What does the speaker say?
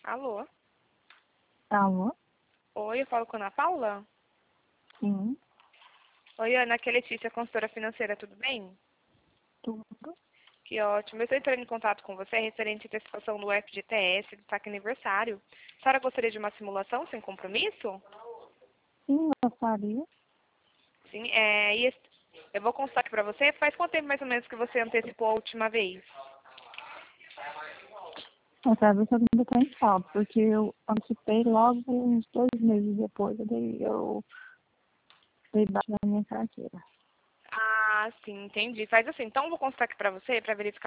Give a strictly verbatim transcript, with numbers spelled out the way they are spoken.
Alô? Alô? Oi, eu falo com a Ana Paula? Sim, Oi, Ana, aqui é Letícia, consultora financeira, tudo bem? tudo. Que ótimo. Eu estou entrando em contato com você referente à antecipação do F G T S do saque aniversário. A senhora gostaria de uma simulação sem compromisso? Sim, gostaria. Sim, é, e esse- eu vou consultar aqui para você. Faz quanto tempo mais ou menos que você antecipou a última vez? Eu quero ver se eu ainda está em falta, porque eu antecipei logo uns dois meses depois, daí eu dei baixa na minha carteira. Ah, sim, entendi. Faz assim, então eu vou consultar aqui para você para verificar